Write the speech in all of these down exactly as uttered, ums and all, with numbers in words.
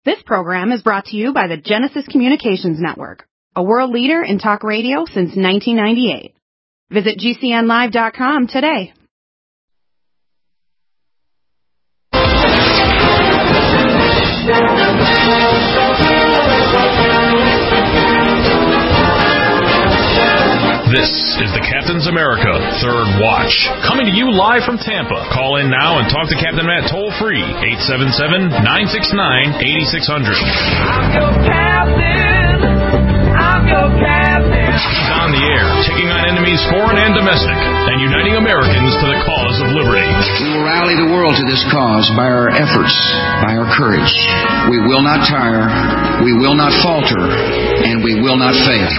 This program is brought to you by the Genesis Communications Network, a world leader in talk radio since nineteen ninety-eight. Visit G C N live dot com today. This is the Captain's America Third Watch, coming to you live from Tampa. Call in now and talk to Captain Matt toll-free, eight seven seven, nine six nine, eight six zero zero. I'm your captain. I'm your captain. He's on the air, taking on enemies foreign and domestic, and uniting Americans to the cause of liberty. We will rally the world to this cause by our efforts, by our courage. We will not tire, we will not falter, and we will not fail.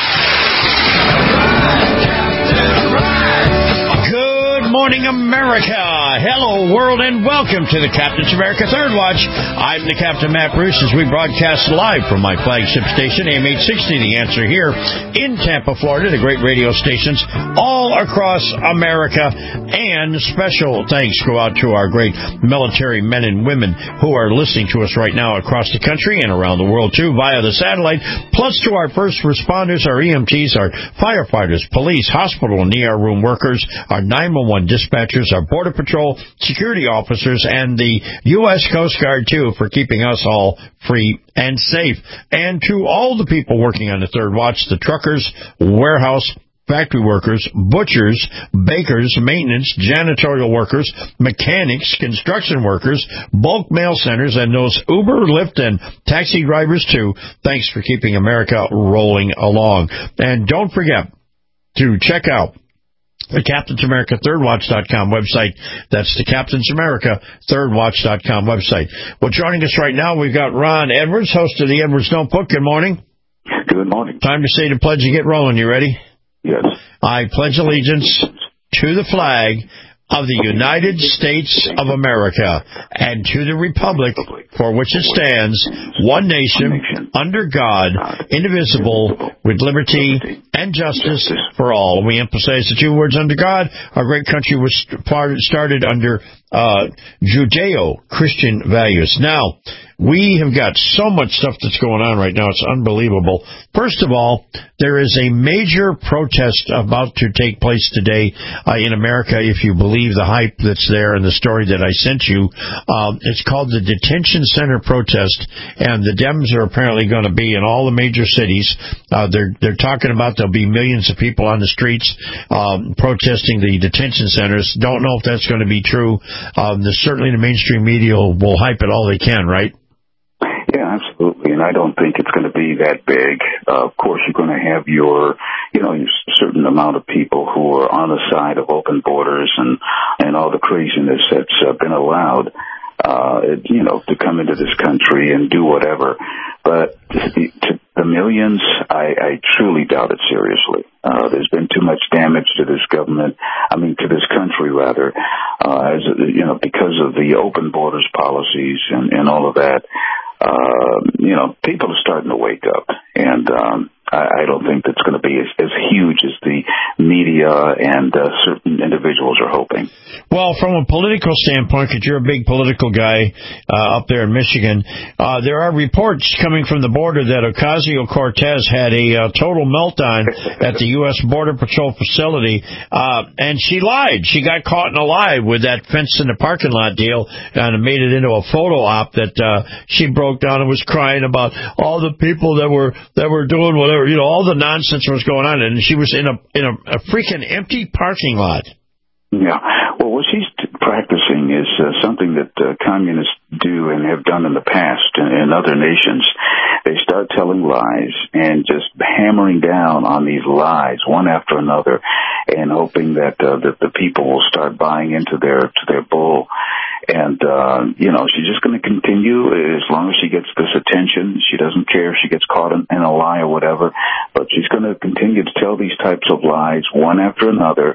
Good morning, America. Hello, world, and welcome to the Captain's America Third Watch. I'm the Captain Matt Bruce as we broadcast live from my flagship station, A M eight sixty, The Answer, here in Tampa, Florida, the great radio stations all across America. And special thanks go out to our great military men and women who are listening to us right now across the country and around the world, too, via the satellite, plus to our first responders, our E M Ts, our firefighters, police, hospital and E R room workers, our nine one one dispatchers, our Border Patrol, security officers, and the U S Coast Guard, too, for keeping us all free and safe. And to all the people working on the Third Watch, the truckers, warehouse, factory workers, butchers, bakers, maintenance, janitorial workers, mechanics, construction workers, bulk mail centers, and those Uber, Lyft, and taxi drivers, too. Thanks for keeping America rolling along. And don't forget to check out the Captain's America Third Watch dot com website. That's the Captain's America Third Watch dot com website. Well, joining us right now, we've got Ron Edwards, host of the Edwards Notebook. Good morning. Good morning. Time to say the pledge and get rolling. You ready? Yes. I pledge allegiance to the flag of the United States of America and to the republic for which it stands, one nation, under God, indivisible, with liberty and justice for all. We emphasize the two words under God. Our great country was started under uh, Judeo-Christian values. Now, we have got so much stuff that's going on right now. It's unbelievable. First of all, there is a major protest about to take place today uh, in America, if you believe the hype that's there and the story that I sent you. Um, it's called the Detention Center Protest, and the Dems are apparently going to be in all the major cities. Uh, they're they're talking about there'll be millions of people on the streets um, protesting the detention centers. Don't know if that's going to be true. Um, the, certainly the mainstream media will, will hype it all they can, right? Yeah, absolutely. And I don't think it's going to be that big. Uh, of course, you're going to have your, you know, your certain amount of people who are on the side of open borders and, and all the craziness that's uh, been allowed, uh, you know, to come into this country and do whatever. But to, to the millions, I, I truly doubt it seriously. Uh, there's been too much damage to this government, I mean, to this country, rather, uh, as, you know, because of the open borders policies and, and all of that. Uh, you know, people are starting to wake up, and um, I, I don't think that's going to be as, as huge as the media and uh, certain individuals are hoping. Well, from a political standpoint, because you're a big political guy uh, up there in Michigan, uh, there are reports coming from the border that Ocasio-Cortez had a uh, total meltdown at the U S Border Patrol facility, uh, and she lied. She got caught in a lie with that fence in the parking lot deal, and made it into a photo op that uh, she broke down and was crying about all the people that were that were doing whatever, you know, all the nonsense was going on, and she was in a in a, a freaking empty parking lot. Yeah. Well, what she's t- practicing is uh, something that uh, communists do and have done in the past in, in other nations. They start telling lies and just hammering down on these lies one after another, and hoping that uh, that the people will start buying into their to their bull. And, uh, you know, she's just going to continue as long as she gets this attention. She doesn't care if she gets caught in, in a lie or whatever, but she's going to continue to tell these types of lies one after another.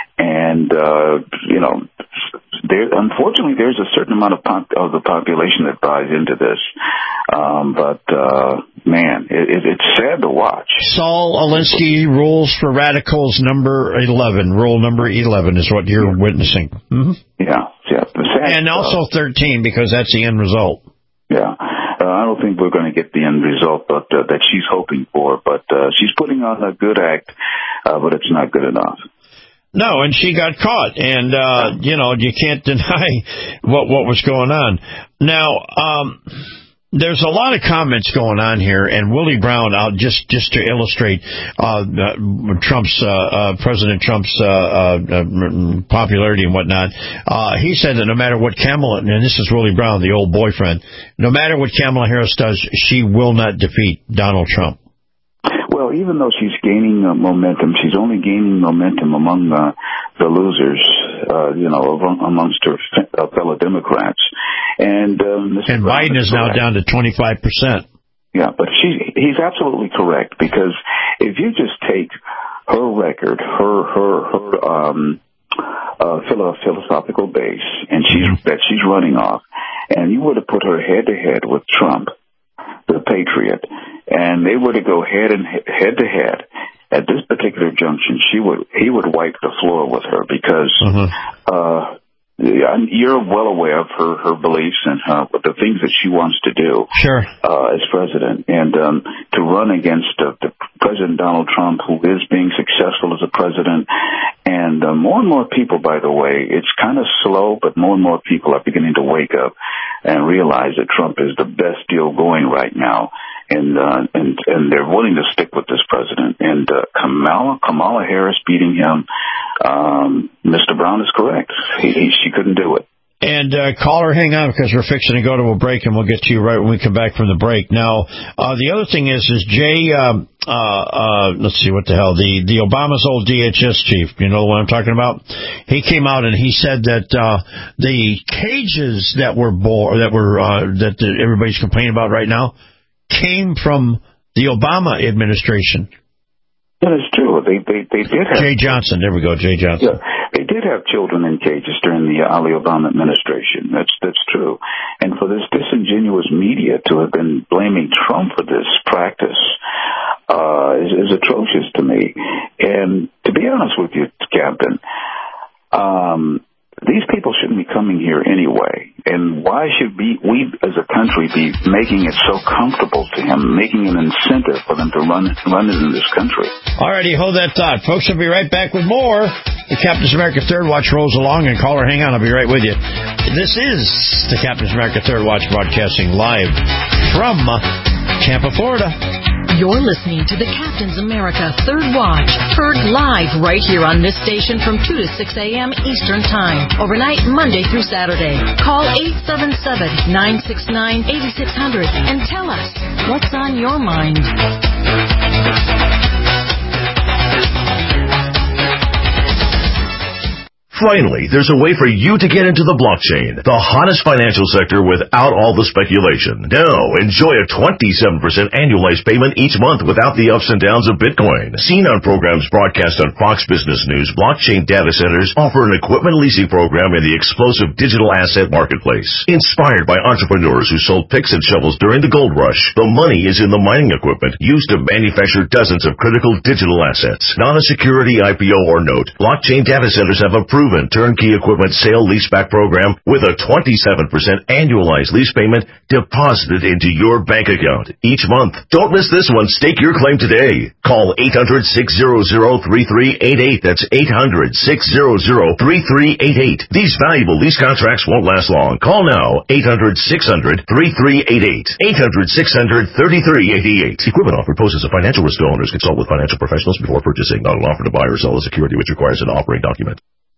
And, uh, you know, there, unfortunately, there's a certain amount of, pop, of the population that buys into this. Um, but, uh, man, it, it, it's sad to watch. Saul Alinsky, Rules for Radicals, number eleven. Rule number eleven is what you're witnessing. Mm-hmm. Yeah, yeah. And also thirteen, because that's the end result. Yeah, uh, I don't think we're going to get the end result but, uh, that she's hoping for, but uh, she's putting on a good act, uh, but it's not good enough. No, and she got caught, and, uh, you know, you can't deny what what was going on. Now, um, there's a lot of comments going on here, and Willie Brown, I'll just, just to illustrate uh, Trump's, uh, uh, President Trump's uh, uh, popularity and whatnot, uh, he said that no matter what Kamala, and this is Willie Brown, the old boyfriend, no matter what Kamala Harris does, she will not defeat Donald Trump. Well, even though she's gaining uh, momentum, she's only gaining momentum among uh, the losers, uh, you know, amongst her uh, fellow Democrats. And um, and Biden is, is now down to twenty-five percent. Yeah, but she, he's absolutely correct, because if you just take her record, her her her um, uh, philosophical base, and she's mm-hmm. that she's running off, and you were to put her head to head with Trump, the patriot, and they were to go head and head to head at this particular junction, she would he would wipe the floor with her, because mm-hmm. uh, you're well aware of her, her beliefs and her, the things that she wants to do sure. uh, as president, and um, to run against uh, the President Donald Trump, who is being successful as a president. And uh, more and more people, by the way, it's kind of slow, but more and more people are beginning to wake up and realize that Trump is the best deal going right now. And, uh, and, and they're willing to stick with this president. And, uh, Kamala, Kamala Harris beating him, um, Mister Brown is correct. He, he, she couldn't do it. And, uh, caller, hang on, because we're fixing to go to a break, and we'll get to you right when we come back from the break. Now, uh, the other thing is, is Jay, um, uh, uh, let's see, what the hell, the, the Obama's old D H S chief, you know what I'm talking about? He came out and he said that, uh, the cages that were born, that were, uh, that everybody's complaining about right now, came from the Obama administration. That is true. They they they did have Jay Johnson. There we go, Jay Johnson. Yeah, they did have children in cages during the Ali Obama administration. That's that's true. And for this disingenuous media to have been blaming Trump for this practice uh, is, is atrocious to me. And to be honest with you, Captain, um, these people shouldn't be coming here anyway. And why should we, we as a country be making it so comfortable to him, making an incentive for them to run, run it in this country? All righty, hold that thought. Folks, we'll be right back with more. The Captain's America Third Watch rolls along, and caller, hang on, I'll be right with you. This is the Captain's America Third Watch, broadcasting live from Tampa, Florida. You're listening to the Captain's America Third Watch, heard live right here on this station from two to six a.m. Eastern Time, overnight Monday through Saturday. Call eight seven seven, nine six nine, eight six zero zero and tell us what's on your mind. Finally, there's a way for you to get into the blockchain, the hottest financial sector without all the speculation. Now, enjoy a twenty-seven percent annualized payment each month without the ups and downs of Bitcoin. Seen on programs broadcast on Fox Business News, blockchain data centers offer an equipment leasing program in the explosive digital asset marketplace. Inspired by entrepreneurs who sold picks and shovels during the gold rush, the money is in the mining equipment used to manufacture dozens of critical digital assets. Not a security I P O or note, blockchain data centers have a proven turnkey equipment sale leaseback program with a twenty-seven percent annualized lease payment deposited into your bank account each month. Don't miss this one. Stake your claim today. Call eight hundred, six hundred, three three eight eight. That's eight hundred, six hundred, three three eight eight. These valuable lease contracts won't last long. Call now. eight hundred, six hundred, three three eight eight. eight hundred, six hundred, three three eight eight. Equipment offer poses a financial risk to owners. Consult with financial professionals before purchasing. Not an offer to buy or sell a security which requires an offering document.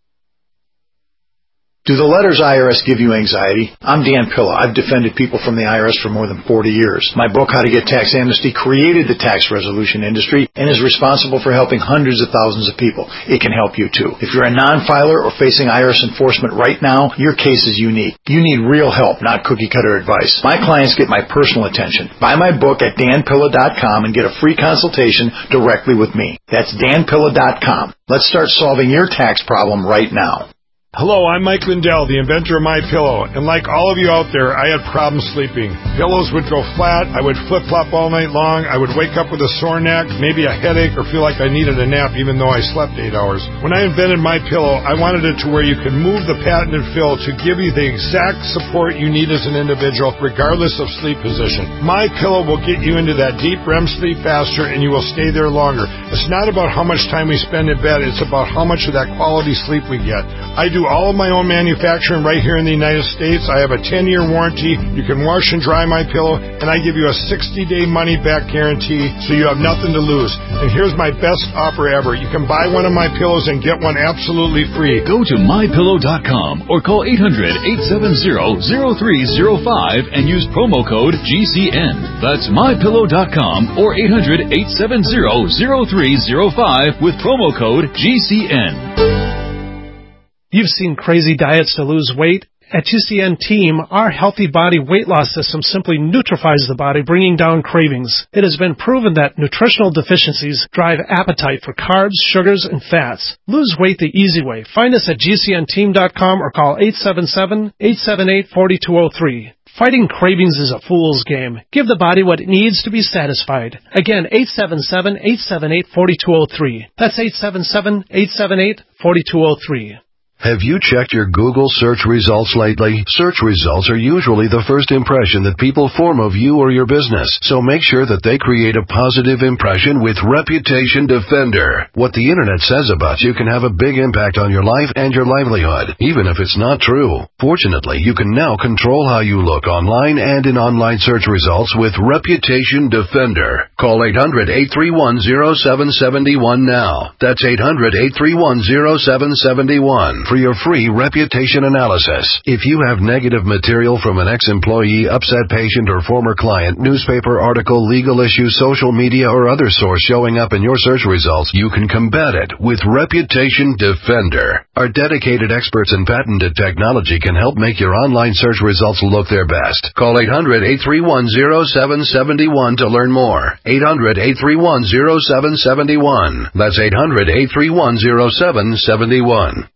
Do the letters I R S give you anxiety? I'm Dan Pilla. I've defended people from the I R S for more than forty years. My book, How to Get Tax Amnesty, created the tax resolution industry and is responsible for helping hundreds of thousands of people. It can help you too. If you're a non-filer or facing I R S enforcement right now, your case is unique. You need real help, not cookie-cutter advice. My clients get my personal attention. Buy my book at dan pilla dot com and get a free consultation directly with me. That's dan pilla dot com. Let's start solving your tax problem right now. Hello, I'm Mike Lindell, the inventor of MyPillow, and like all of you out there, I had problems sleeping. Pillows would go flat, I would flip-flop all night long, I would wake up with a sore neck, maybe a headache, or feel like I needed a nap even though I slept eight hours. When I invented MyPillow, I wanted it to where you could move the patented fill to give you the exact support you need as an individual, regardless of sleep position. MyPillow will get you into that deep R E M sleep faster, and you will stay there longer. It's not about how much time we spend in bed, it's about how much of that quality sleep we get. I do all of my own manufacturing right here in the United States. I have a ten-year warranty. You can wash and dry my pillow, and I give you a sixty-day money-back guarantee, so you have nothing to lose. And here's my best offer ever. You can buy one of my pillows and get one absolutely free. Go to my pillow dot com or call eight hundred, eight seven zero, zero three zero five and use promo code G C N. That's my pillow dot com or eight hundred, eight seven zero, zero three zero five with promo code G C N. You've seen crazy diets to lose weight. At G C N Team, our Healthy Body Weight Loss System simply neutralizes the body, bringing down cravings. It has been proven that nutritional deficiencies drive appetite for carbs, sugars, and fats. Lose weight the easy way. Find us at G C N team dot com or call eight seven seven, eight seven eight, four two zero three. Fighting cravings is a fool's game. Give the body what it needs to be satisfied. Again, eight seven seven, eight seven eight, four two zero three. That's eight seven seven, eight seven eight, four two zero three. Have you checked your Google search results lately? Search results are usually the first impression that people form of you or your business, so make sure that they create a positive impression with Reputation Defender. What the internet says about you can have a big impact on your life and your livelihood, even if it's not true. Fortunately, you can now control how you look online and in online search results with Reputation Defender. Call eight hundred, eight three one, zero seven seven one now. That's eight hundred, eight three one, zero seven seven one. For your free reputation analysis. If you have negative material from an ex-employee, upset patient, or former client, newspaper article, legal issue, social media, or other source showing up in your search results, you can combat it with Reputation Defender. Our dedicated experts in patented technology can help make your online search results look their best. Call eight hundred, eight three one, zero seven seven one to learn more. eight hundred, eight three one, zero seven seven one. That's eight hundred, eight three one, zero seven seven one.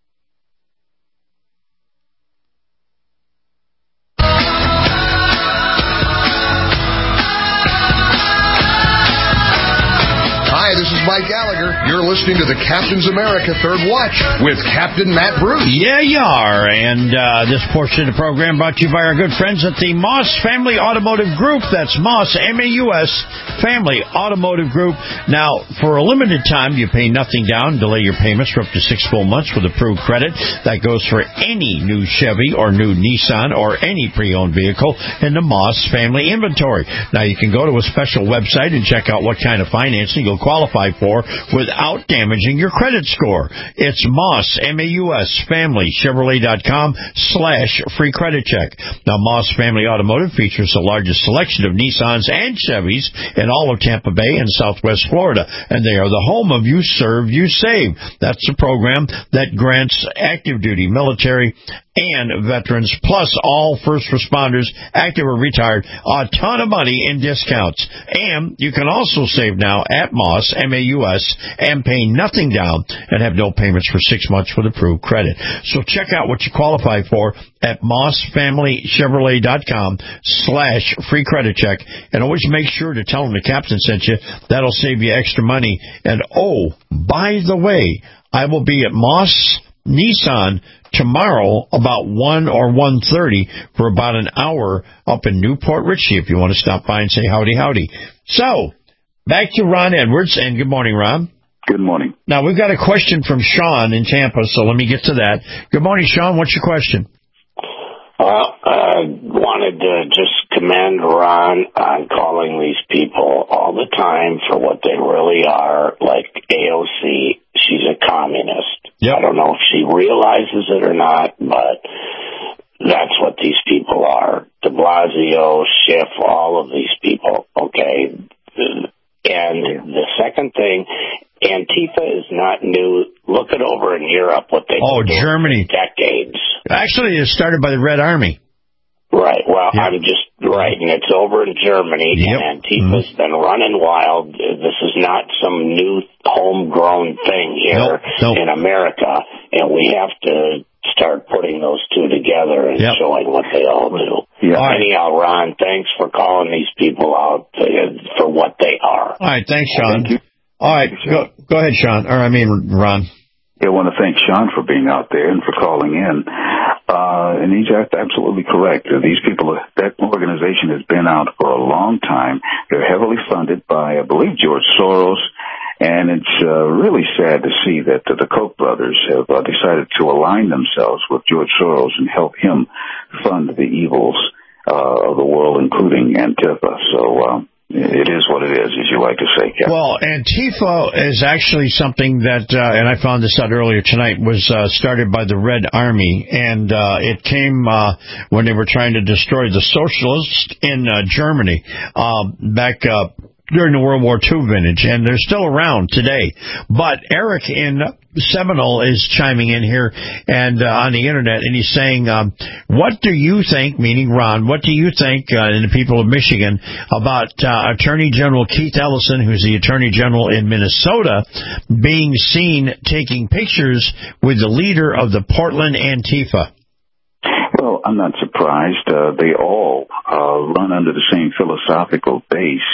This is Mike Gallagher. You're listening to the Captain's America Third Watch with Captain Matt Bruce. Yeah, you are. And uh, this portion of the program brought to you by our good friends at the Moss Family Automotive Group. That's Moss, M A U S, Family Automotive Group. Now, for a limited time, you pay nothing down. Delay your payments for up to six full months with approved credit. That goes for any new Chevy or new Nissan or any pre-owned vehicle in the Moss Family inventory. Now, you can go to a special website and check out what kind of financing you'll qualify for without damaging your credit score. It's Moss, M A U S, Family, Chevrolet dot com slash free credit check. Now, Moss Family Automotive features the largest selection of Nissans and Chevys in all of Tampa Bay and Southwest Florida, and they are the home of You Serve, You Save. That's the program that grants active duty, military, and veterans, plus all first responders, active or retired, a ton of money in discounts. And you can also save now at Moss, M A U S, and pay nothing down and have no payments for six months with approved credit. So check out what you qualify for at Moss Family Chevrolet dot com slash free credit check. And always make sure to tell them the captain sent you. That'll save you extra money. And oh, by the way, I will be at Moss Nissan tomorrow about one or one thirty for about an hour up in Newport Richey if you want to stop by and say howdy, howdy. So, back to Ron Edwards, and good morning, Ron. Good morning. Now, we've got a question from Sean in Tampa, so let me get to that. Good morning, Sean. What's your question? Well, I wanted to just commend Ron on calling these people all the time for what they really are, like A O C. She's a communist. Yep. I don't know if she realizes it or not, but that's what these people are. De Blasio, Schiff, all of these people, okay? And the second thing, Antifa is not new. Look it over in Europe, what they Oh, Germany. For decades. Actually, it started by the Red Army. Right. Well, yep. I'm just right, and it's over in Germany, yep. and Antifa's mm-hmm. been running wild. This is not some new homegrown thing here nope. Nope. in America, and we have to start putting those two together and yep. showing what they all do. Yeah. Anyhow, Ron, thanks for calling these people out uh, for what they are. All right, thanks, Sean. Thank you. All right, go, go ahead, Sean. Or I mean, Ron. Yeah, I want to thank Sean for being out there and for calling in. Uh, and he's absolutely correct. These people, that organization has been out for a long time. They're heavily funded by, I believe, George Soros. And it's uh, really sad to see that uh, the Koch brothers have uh, decided to align themselves with George Soros and help him fund the evils uh, of the world, including Antifa. So uh, it is what it is, as you like to say, Captain. Well, Antifa is actually something that, uh, and I found this out earlier tonight, was uh, started by the Red Army. And uh, it came uh, when they were trying to destroy the socialists in uh, Germany uh, back uh during the World War Two vintage, and they're still around today. But Eric in Seminole is chiming in here and uh, on the Internet, and he's saying, um, what do you think, meaning Ron, what do you think, uh, and the people of Michigan, about uh, Attorney General Keith Ellison, who's the Attorney General in Minnesota, being seen taking pictures with the leader of the Portland Antifa? Well, I'm not surprised. Uh, they all uh, run under the same philosophical base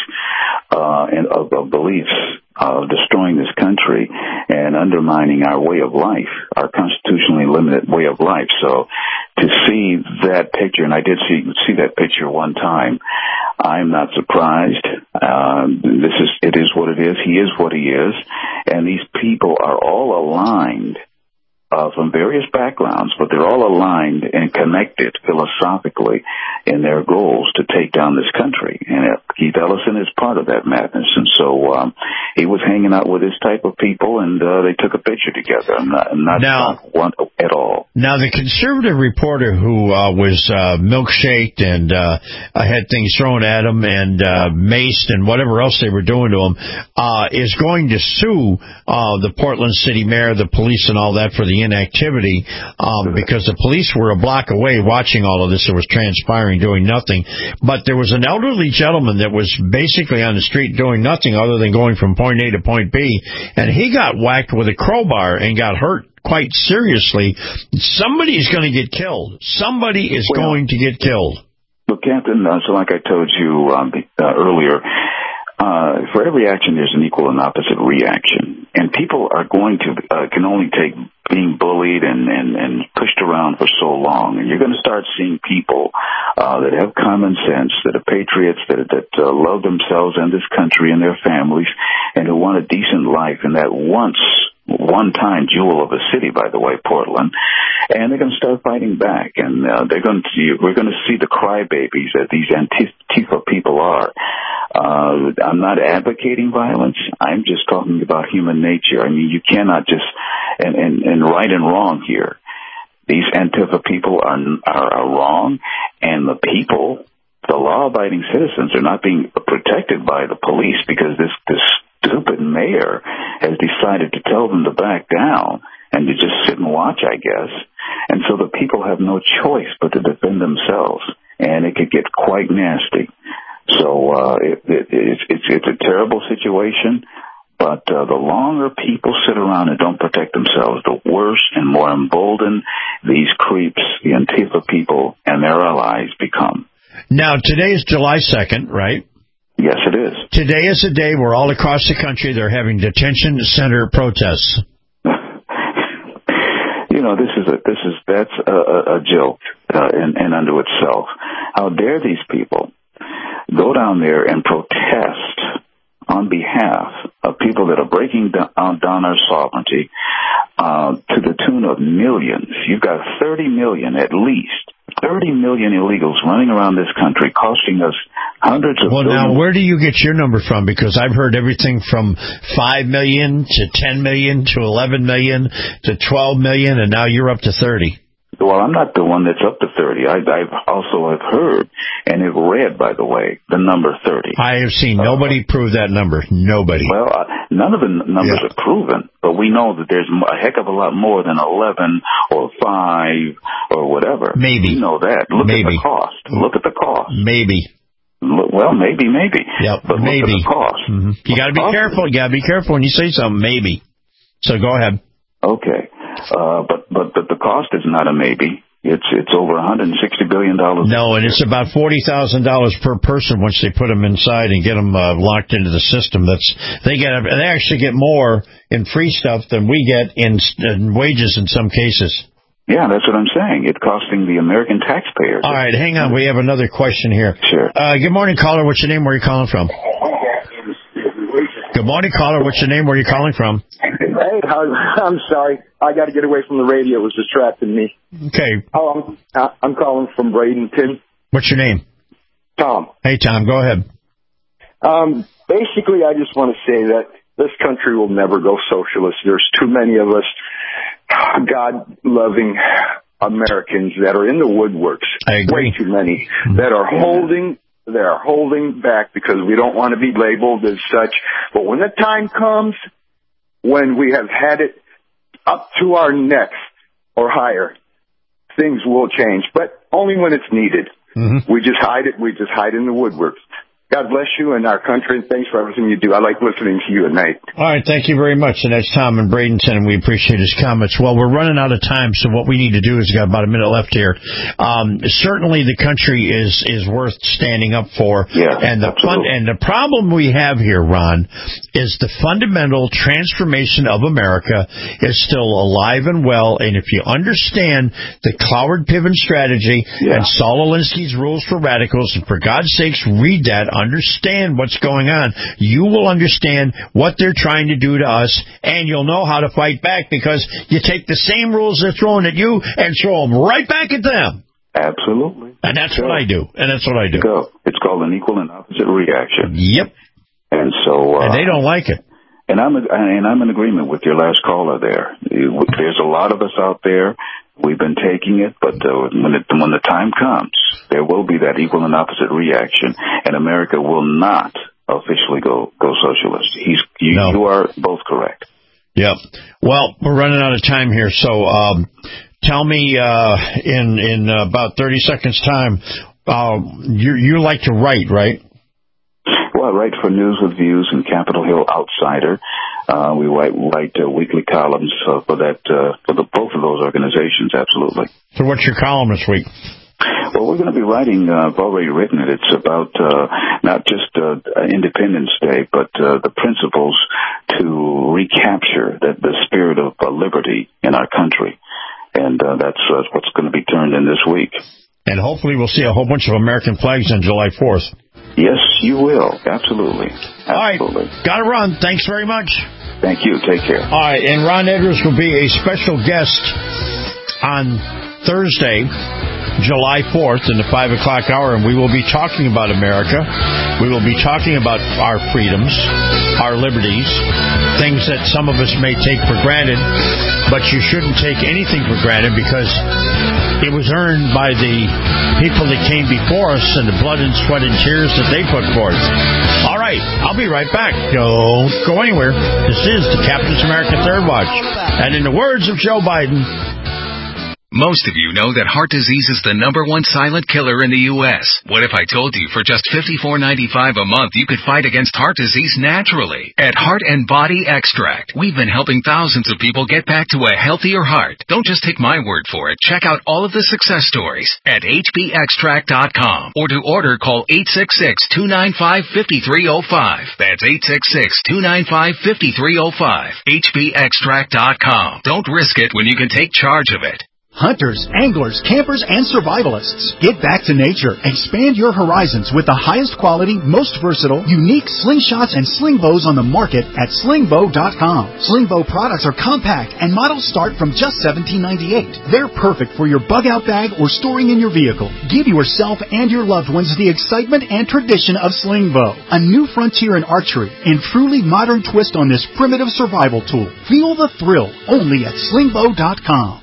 uh, and of, of beliefs of destroying this country and undermining our way of life, our constitutionally limited way of life. So to see that picture, and I did see see that picture one time, I'm not surprised. Uh, this is it is what it is. He is what he is, and these people are all aligned. Uh, from various backgrounds, but they're all aligned and connected philosophically in their goals to take down this country. And uh, Keith Ellison is part of that madness. And so um, he was hanging out with this type of people, and uh, they took a picture together. I'm not, I'm not, now, not one at all. Now, the conservative reporter who uh, was uh, milkshaked and uh, had things thrown at him and uh, maced and whatever else they were doing to him uh, is going to sue uh, the Portland city mayor, the police, and all that for the inactivity um, because the police were a block away watching all of this that was transpiring, doing nothing. But there was an elderly gentleman that was basically on the street doing nothing other than going from point A to point B, and he got whacked with a crowbar and got hurt quite seriously. Somebody's going to get killed. Somebody is well, going to get killed. Well, Captain, uh, so like I told you um, uh, earlier, uh, for every action there's an equal and opposite reaction. And people are going to, uh, can only take being bullied and, and, and pushed around for so long. And you're going to start seeing people uh, that have common sense, that are patriots, that, that uh, love themselves and this country and their families, and who want a decent life in that once, one-time jewel of a city, by the way, Portland. And they're going to start fighting back. And uh, they're going to see, we're going to see the crybabies that these Antifa people are. Uh, I'm not advocating violence. I'm just talking about human nature. I mean, you cannot just, and, and, and right and wrong here. These Antifa people are, are, are wrong, and the people, the law-abiding citizens, are not being protected by the police because this, this stupid mayor has decided to tell them to back down and to just sit and watch, I guess. And so the people have no choice but to defend themselves, and it could get quite nasty. So uh, it, it, it's, it's, it's a terrible situation, but uh, the longer people sit around and don't protect themselves, the worse and more emboldened these creeps, the Antifa people, and their allies become. Now, today is July second, right? Yes, it is. Today is a day where all across the country they're having detention center protests. You know, this is a, this is that's a, a, a joke uh, in, in unto itself. How dare these people go down there and protest on behalf of people that are breaking down, down our sovereignty uh, to the tune of millions. You've got thirty million at least, thirty million illegals running around this country, costing us hundreds of well, billions. Now, where do you get your number from? Because I've heard everything from five million to ten million to eleven million to twelve million, and now you're up to thirty. Well, I'm not the one that's up to thirty. I, I've also have heard and have read, by the way, the number thirty. I have seen uh, nobody prove that number. Nobody. Well, uh, none of the n- numbers yeah. are proven, but we know that there's a heck of a lot more than eleven or five or whatever. Maybe. We know that. Look maybe. at the cost. Look at the cost. Maybe. Look, well, maybe, maybe. Yep, but maybe. Look at the cost. Mm-hmm. You got to be careful. You got to be careful when you say something. Maybe. So go ahead. Okay. Uh, but, but, but the cost is not a maybe. It's it's over one hundred sixty billion dollars. No, and it's about forty thousand dollars per person once they put them inside and get them uh, locked into the system. That's they get they actually get more in free stuff than we get in, in wages in some cases. Yeah, that's what I'm saying. It's costing the American taxpayers. All right, hang on. We have another question here. Sure. Uh, good morning, caller. What's your name? Where are you calling from? Good morning, caller. What's your name? Where are you calling from? Hey, I'm sorry. I got to get away from the radio. It was distracting me. Okay. Oh, I'm, I'm calling from Bradenton. What's your name? Tom. Hey, Tom. Go ahead. Um, basically, I just want to say that this country will never go socialist. There's too many of us God-loving Americans that are in the woodworks. I agree. Way too many that are holding... They are holding back because we don't want to be labeled as such. But when the time comes, when we have had it up to our necks or higher, things will change, but only when it's needed. Mm-hmm. We just hide it. We just hide in the woodworks. God bless you and our country, and thanks for everything you do. I like listening to you at night. All right, thank you very much. And that's Tom in Bradenton, and we appreciate his comments. Well, we're running out of time, so what we need to do is we've got about a minute left here. Um, certainly the country is, is worth standing up for. Yeah, and the fun, and the problem we have here, Ron, is the fundamental transformation of America is still alive and well. And if you understand the Cloward-Piven strategy yeah. and Saul Alinsky's rules for radicals, and for God's sakes, read that. Understand what's going on. You will understand what they're trying to do to us, and you'll know how to fight back because you take the same rules they're throwing at you and throw them right back at them. Absolutely. And that's what I do. And that's what I do. Go. It's called an equal and opposite reaction. Yep. And so, uh, and they don't like it. And I'm and I'm in agreement with your last caller there. There's a lot of us out there. We've been taking it, but uh, when it, when the time comes, there will be that equal and opposite reaction, and America will not officially go go socialist. He's you, no. you are both correct. Yep. Well, we're running out of time here, so um, tell me uh, in in about thirty seconds time. Uh, you you like to write, right? Well, I write for News with Views and Capitol Hill Outsider. Uh, we write, write uh, weekly columns uh, for that uh, for the, both of those organizations. Absolutely. So, what's your column this week? Well, we're going to be writing. Uh, I've already written it. It's about uh, not just uh, Independence Day, but uh, the principles to recapture that the spirit of uh, liberty in our country, and uh, that's uh, what's going to be turned in this week. And hopefully, we'll see a whole bunch of American flags on July fourth. Yes, you will. Absolutely. Absolutely. All right. Got to run. Thanks very much. Thank you. Take care. All right. And Ron Edwards will be a special guest on Thursday, July fourth in the five o'clock hour, and we will be talking about America. We will be talking about our freedoms, our liberties, things that some of us may take for granted, but you shouldn't take anything for granted because it was earned by the people that came before us and the blood and sweat and tears that they put forth. All right, I'll be right back. Don't go anywhere. This is the Captain's America Third Watch. And in the words of Joe Biden, most of you know that heart disease is the number one silent killer in the U S What if I told you for just fifty-four ninety-five a month you could fight against heart disease naturally? At Heart and Body Extract, we've been helping thousands of people get back to a healthier heart. Don't just take my word for it. Check out all of the success stories at H B extract dot com, or to order, call eight six six, two nine five, five three zero five. That's eight six six, two nine five, five three zero five. H B extract dot com. Don't risk it when you can take charge of it. Hunters, anglers, campers, and survivalists. Get back to nature. Expand your horizons with the highest quality, most versatile, unique slingshots and sling bows on the market at sling bow dot com. Sling bow products are compact and models start from just seventeen ninety-eight. They're perfect for your bug out bag or storing in your vehicle. Give yourself and your loved ones the excitement and tradition of sling bow. A new frontier in archery and truly modern twist on this primitive survival tool. Feel the thrill only at sling bow dot com.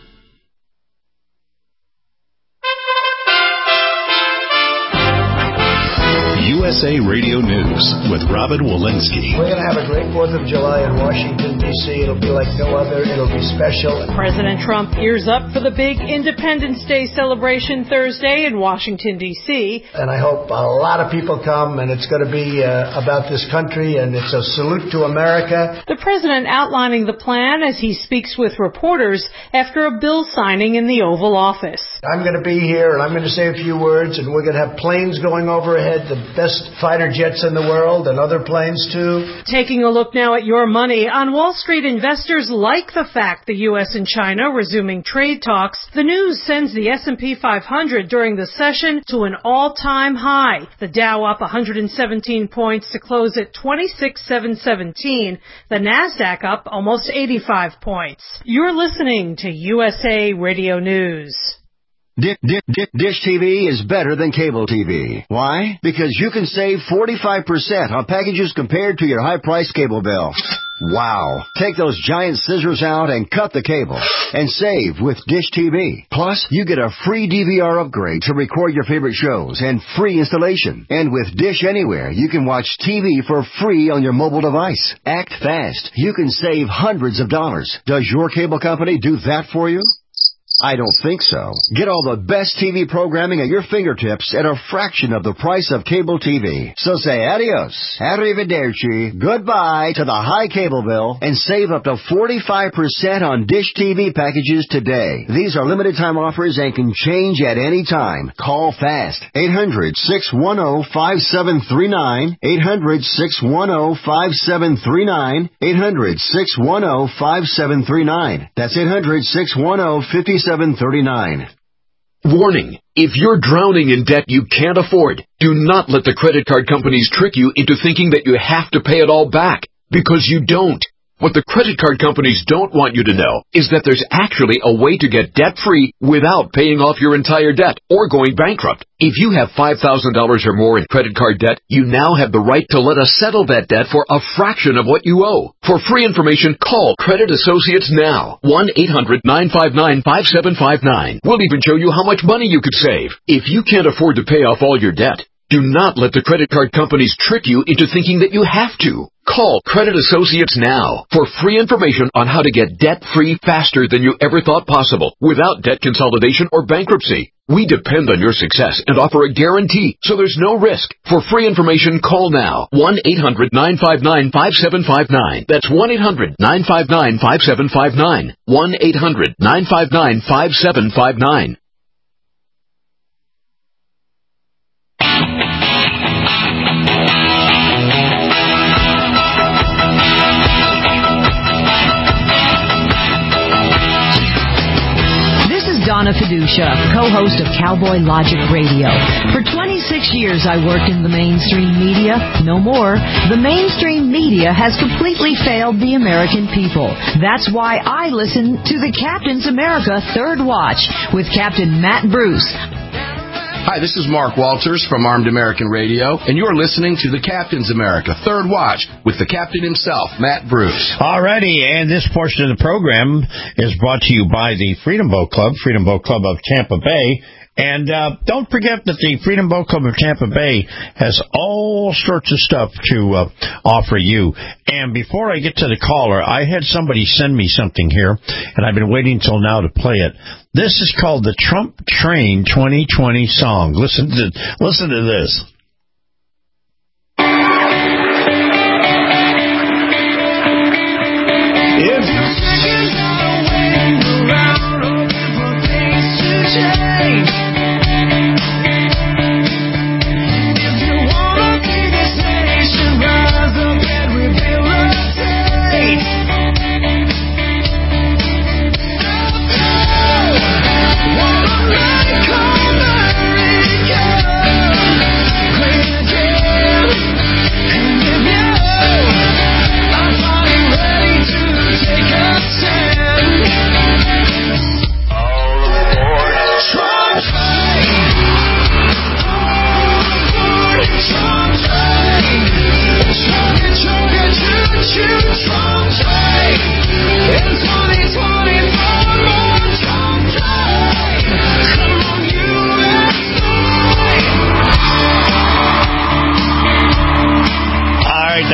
U S A Radio News with Robin Walensky. We're going to have a great fourth of July in Washington, D C It'll be like no other. It'll be special. President Trump gears up for the big Independence Day celebration Thursday in Washington, D C And I hope a lot of people come, and it's going to be uh, about this country, and it's a salute to America. The president outlining the plan as he speaks with reporters after a bill signing in the Oval Office. I'm going to be here, and I'm going to say a few words, and we're going to have planes going overhead, the best fighter jets in the world, and other planes too. Taking a look now at your money. On Wall Street, investors like the fact the U S and China resuming trade talks. The news sends the S and P five hundred during the session to an all-time high. The Dow up one hundred seventeen points to close at twenty-six thousand seven hundred seventeen. The Nasdaq up almost eighty-five points. You're listening to U S A Radio News. Dish, Dish, Dish T V is better than cable T V. Why? Because you can save forty-five percent on packages compared to your high-priced cable bill. Wow. Take those giant scissors out and cut the cable and save with Dish T V. Plus, you get a free D V R upgrade to record your favorite shows and free installation. And with Dish Anywhere, you can watch T V for free on your mobile device. Act fast. You can save hundreds of dollars. Does your cable company do that for you? I don't think so. Get all the best T V programming at your fingertips at a fraction of the price of cable T V. So say adios, arrivederci, goodbye to the high cable bill and save up to forty-five percent on Dish T V packages today. These are limited time offers and can change at any time. Call fast. eight hundred, six one zero, five seven three nine. eight hundred, six one zero, five seven three nine. eight hundred, six one zero, five seven three nine. That's eight hundred, six one zero, five seven three nine. Warning. If you're drowning in debt you can't afford, do not let the credit card companies trick you into thinking that you have to pay it all back, because you don't. What the credit card companies don't want you to know is that there's actually a way to get debt-free without paying off your entire debt or going bankrupt. If you have five thousand dollars or more in credit card debt, you now have the right to let us settle that debt for a fraction of what you owe. For free information, call Credit Associates now. one eight hundred, nine five nine, five seven five nine. We'll even show you how much money you could save. If you can't afford to pay off all your debt, do not let the credit card companies trick you into thinking that you have to. Call Credit Associates now for free information on how to get debt-free faster than you ever thought possible without debt consolidation or bankruptcy. We depend on your success and offer a guarantee, so there's no risk. For free information, call now. one eight hundred, nine five nine, five seven five nine. That's one eight hundred, nine five nine, five seven five nine. one eight hundred, nine five nine, five seven five nine. Donna Fiducia, co-host of Cowboy Logic Radio. For twenty-six years I worked in the mainstream media. No more. The mainstream media has completely failed the American people. That's why I listen to the Captain's America Third Watch with Captain Matt Bruce. Hi, this is Mark Walters from Armed American Radio, and you're listening to the Captain's America Third Watch with the captain himself, Matt Bruce. Alrighty, and this portion of the program is brought to you by the Freedom Boat Club, Freedom Boat Club of Tampa Bay. And uh, don't forget that the Freedom Boat Club of Tampa Bay has all sorts of stuff to uh, offer you. And before I get to the caller, I had somebody send me something here, and I've been waiting till now to play it. This is called the Trump Train twenty twenty song. Listen to listen to this. If you're thinking of waiting around, hoping for things to change. If you wanna see this nation rise up and rehabilitate. Wanna make America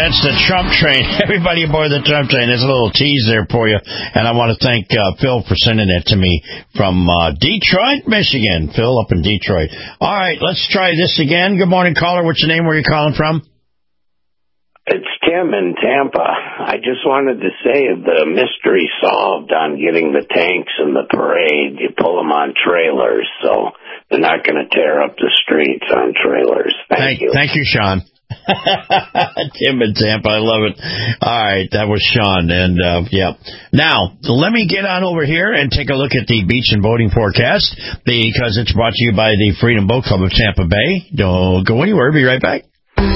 that's the Trump train. Everybody aboard the Trump train. There's a little tease there for you. And I want to thank uh, Phil for sending it to me from uh, Detroit, Michigan. Phil up in Detroit. All right, let's try this again. Good morning, caller. What's your name? Where are you calling from? It's Tim in Tampa. I just wanted to say the mystery solved on getting the tanks in the parade. You pull them on trailers, so they're not going to tear up the streets on trailers. Thank, thank you. Thank you, Sean. Tim in Tampa, I love it. All right, that was Sean, and uh, yeah. Now, let me get on over here and take a look at the beach and boating forecast, because it's brought to you by the Freedom Boat Club of Tampa Bay. Don't go anywhere. Be right back.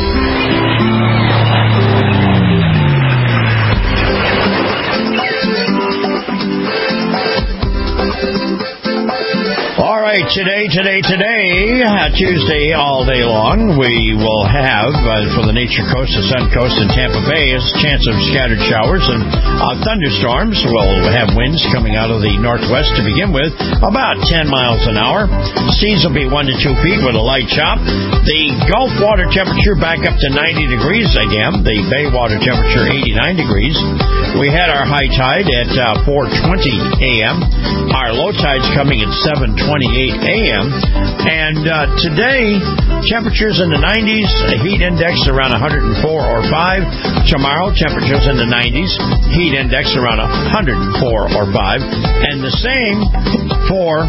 Today, today, today, uh, Tuesday, all day long, we will have, uh, for the Nature Coast, the Sun Coast, and Tampa Bay, is a chance of scattered showers and uh, thunderstorms. We'll have winds coming out of the northwest to begin with, about ten miles an hour. Seas will be one to two feet with a light chop. The Gulf water temperature back up to ninety degrees again. The Bay water temperature eighty-nine degrees. We had our high tide at uh, four twenty a.m. Our low tide's coming at seven twenty-eight a.m. And uh, today, temperatures in the nineties, a heat index around one hundred four or five. Tomorrow, temperatures in the nineties, heat index around one hundred four or five. And the same for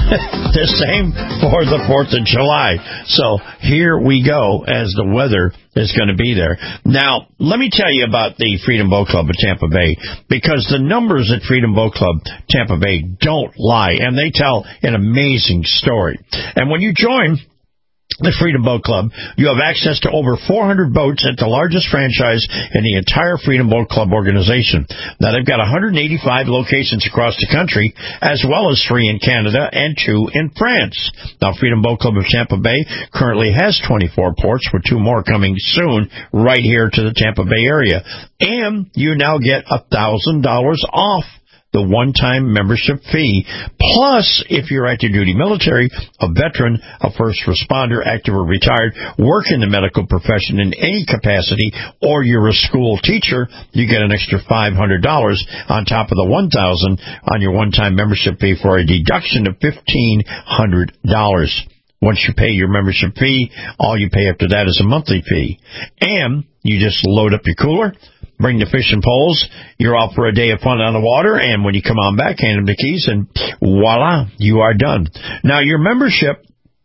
the same for the fourth of July. So here we go as the weather is going to be there. Now, let me tell you about the Freedom Boat Club of Tampa Bay, because the numbers at Freedom Boat Club Tampa Bay don't lie, and they tell an amazing story. And when you join the Freedom Boat Club, you have access to over four hundred boats at the largest franchise in the entire Freedom Boat Club organization. Now, they've got one hundred eighty-five locations across the country, as well as three in Canada and two in France. Now, Freedom Boat Club of Tampa Bay currently has twenty-four ports, with two more coming soon right here to the Tampa Bay area. And you now get one thousand dollars off the one-time membership fee. Plus, if you're active duty military, a veteran, a first responder, active or retired, work in the medical profession in any capacity, or you're a school teacher, you get an extra five hundred dollars on top of the one thousand dollars on your one-time membership fee, for a deduction of fifteen hundred dollars. Once you pay your membership fee, all you pay after that is a monthly fee. And you just load up your cooler, bring the fishing poles, you're off for a day of fun on the water, and when you come on back, hand them the keys, and voila, you are done. Now, your membership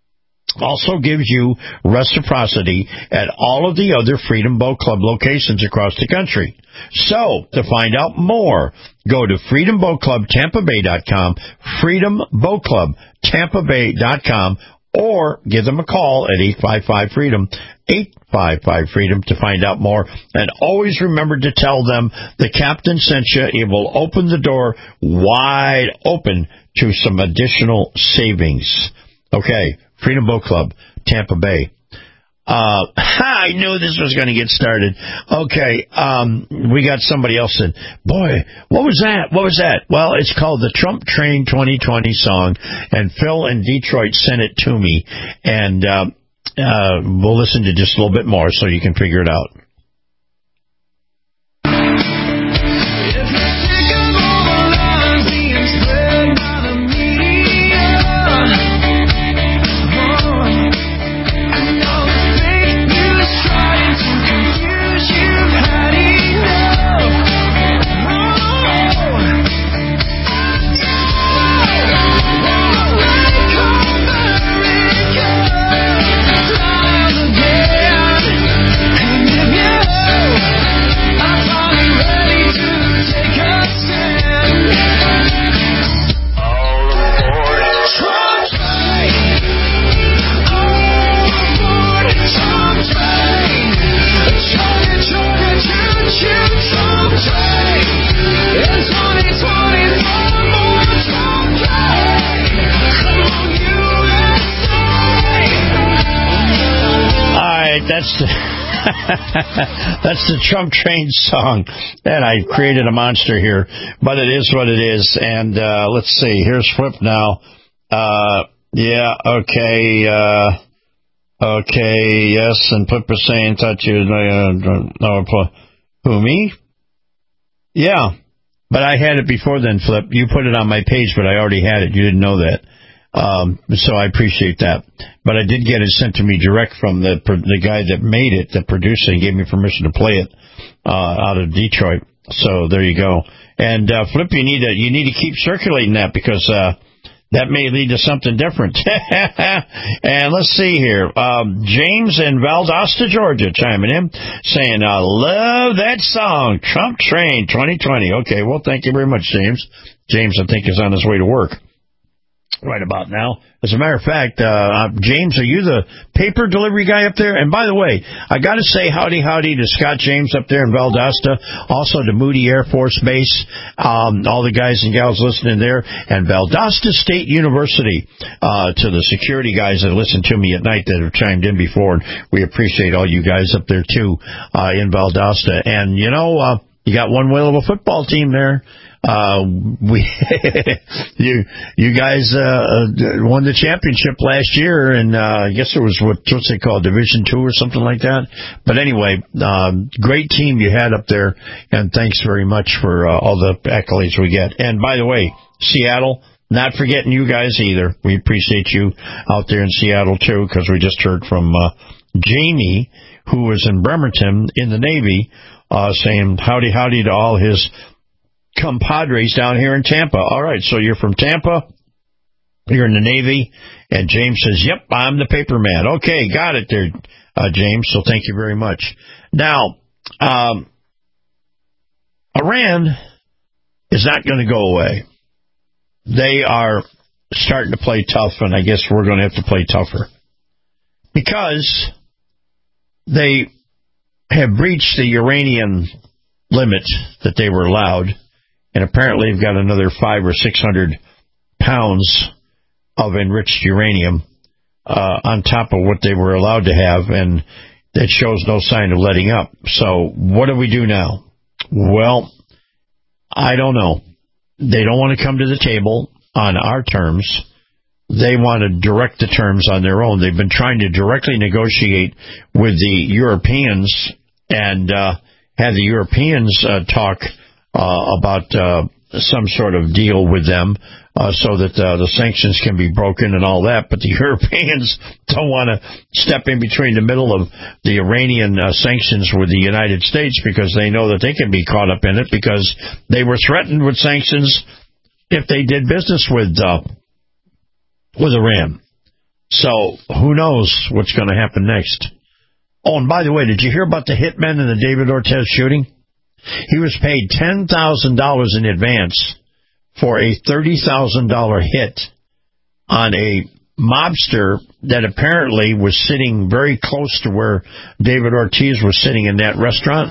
also gives you reciprocity at all of the other Freedom Boat Club locations across the country. So, to find out more, go to freedom boat club tampa bay dot com, freedom boat club tampa bay dot com, or give them a call at eight five five freedom, eight five five freedom to find out more. And always remember to tell them the captain sent you. It will open the door wide open to some additional savings. Okay, Freedom Boat Club, Tampa Bay. Uh, I knew this was going to get started. Okay, um, we got somebody else in. Boy, what was that? What was that? Well, it's called the Trump Train twenty twenty song, and Phil in Detroit sent it to me, and uh, uh, we'll listen to just a little bit more so you can figure it out. That's the, that's the Trump Train song. And I created a monster here, but it is what it is. And uh, let's see. Here's Flip now. Uh, yeah, okay. Uh, Okay, yes, and Flip was saying, thought you, uh, no, who, me? Yeah, but I had it before then, Flip. You put it on my page, but I already had it. You didn't know that. Um, so I appreciate that. But I did get it sent to me direct from the the guy that made it, the producer, and gave me permission to play it uh, out of Detroit. So there you go. And uh, Flip, you need to you need to keep circulating that because uh, that may lead to something different. And let's see here. Um, James in Valdosta, Georgia, chiming in, saying, I love that song, Trump Train twenty twenty. Okay, well, thank you very much, James. James, I think, is on his way to work right about now. As a matter of fact, uh, James, are you the paper delivery guy up there? And by the way, I got to say howdy howdy to Scott James up there in Valdosta, also to Moody Air Force Base, um, all the guys and gals listening there, and Valdosta State University, uh, to the security guys that listen to me at night that have chimed in before. We appreciate all you guys up there, too, uh, in Valdosta. And, you know, uh, you got one whale of a football team there. Uh, we, you, you guys, uh, won the championship last year, and, uh, I guess it was what, what's it called, Division Two or something like that. But anyway, um, great team you had up there, and thanks very much for, uh, all the accolades we get. And by the way, Seattle, not forgetting you guys either. We appreciate you out there in Seattle too, because we just heard from, uh, Jamie, who was in Bremerton in the Navy, uh, saying howdy howdy to all his compadres down here in Tampa. All right, so you're from Tampa, you're in the Navy, and James says, yep, I'm the paper man. Okay, got it there, uh, James, so thank you very much. Now, um, Iran is not going to go away. They are starting to play tough, and I guess we're going to have to play tougher because they have breached the uranium limit that they were allowed. And apparently they've got another five or six hundred pounds of enriched uranium uh, on top of what they were allowed to have, and it shows no sign of letting up. So what do we do now? Well, I don't know. They don't want to come to the table on our terms. They want to direct the terms on their own. They've been trying to directly negotiate with the Europeans and uh, have the Europeans uh, talk Uh, about uh, some sort of deal with them uh, so that uh, the sanctions can be broken and all that. But the Europeans don't want to step in between the middle of the Iranian uh, sanctions with the United States because they know that they can be caught up in it because they were threatened with sanctions if they did business with uh, with Iran. So who knows what's going to happen next. Oh, and by the way, did you hear about the hitman in the David Ortiz shooting? He was paid ten thousand dollars in advance for a thirty thousand dollars hit on a mobster that apparently was sitting very close to where David Ortiz was sitting in that restaurant.